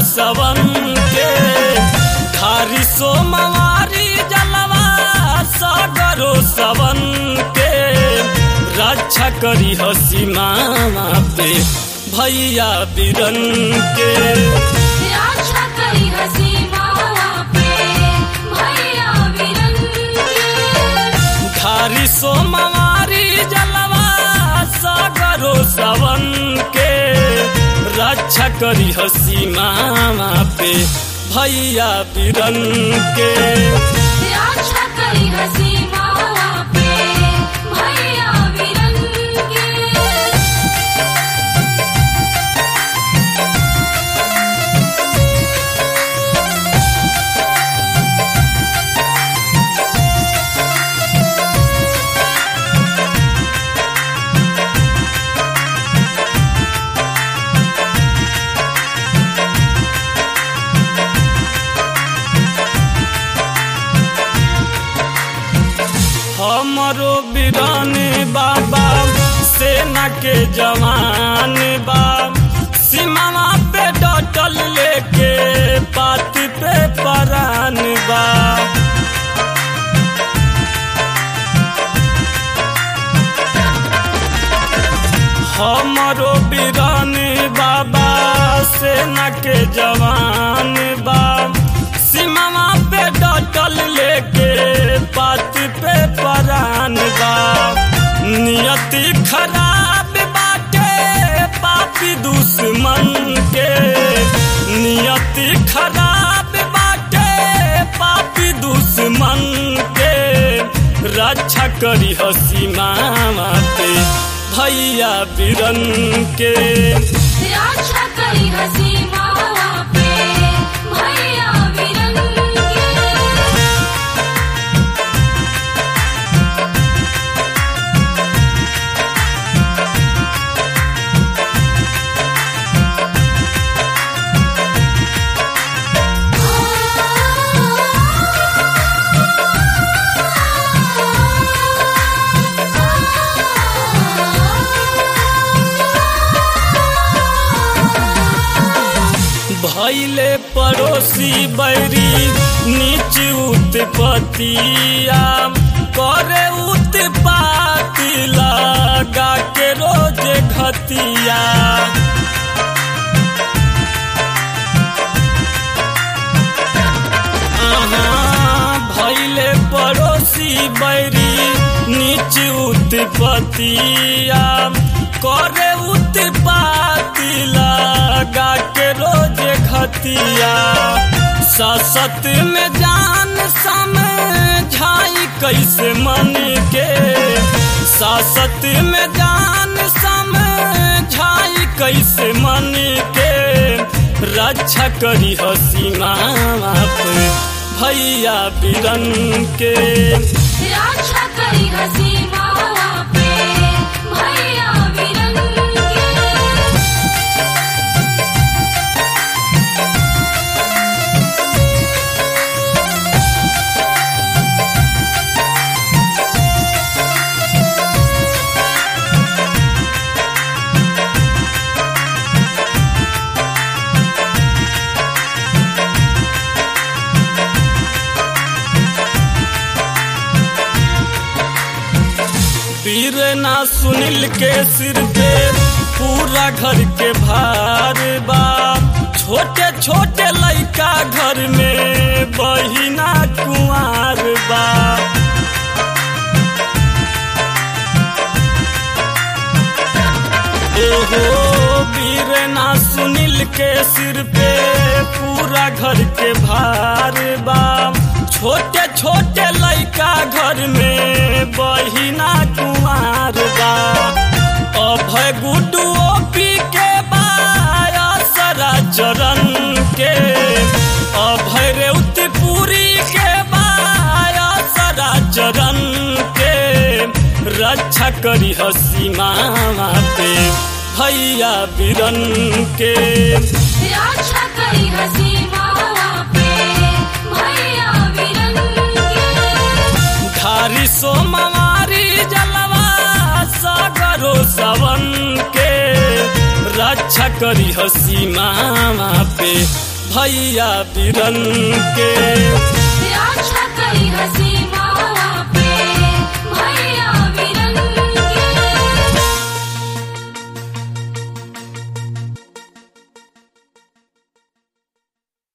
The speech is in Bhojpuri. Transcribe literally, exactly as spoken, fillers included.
सवन के धारी सोमवारी जलवा सागरो सवन के रक्षा करी हसी मामा पे भैया बिरन के रक्षा करी हसी मामा पे भैया बिरन के धारी सोमवारी जलवा सागरो सवन के रक्षा करी हसी मामा पे भैया बिरन के रक्षा करी हसी मामा पे भैया बिरन के हमरो बिरन बाबा सेना के जवान बा सीमा पे डटल लेके पात पे परान बा हमरो बिरन बाबा सेना के जवान बा सीमा पे डटल लेके पात पे परान बा नियति खराब बाटे पापी दुश्मन के नियति खराब बाटे पापी दुश्मन के रक्षा करी हसी मामा पे भैया बिरन के रक्षा करी हसी मामा पे भैया बिरन के भैले पड़ोसी बैरी नीच उत्पतिया करे उत्पाती लगा के रोज घतिया भैले पड़ोसी बैरी नीच उत्पतिया करे उत्पाती लगा के रोज घतिया ससत में जान समझाई कैसे मन के ससत में जान समझाई कैसे मन के रक्षा करी हसी मामा पे भैया बिरन के रक्षा करी हसी मामा पे भैया बिरन के वीर ना सुनील के सिर पे पूरा घर के भार बा छोटे छोटे लइका घर में बहिना कुंवार बा ओहो वीर ना सुनील के सिर पे पूरा घर के भार बा छोटे छोटे लइका घर में बहिना कुंवार बा अभय गुड्डू ओपी के बाया सरा चरण के अभय रेवतीपुरी के बाया सरा चरण के रक्षा करी हसी मामा पे भैया बिरन के रक्षा करी हसी मामा पे भैया बिरन के धारी सोमवारी जलवा सागरो सवन के रक्षा करी हसी मामा पे भैया बिरन के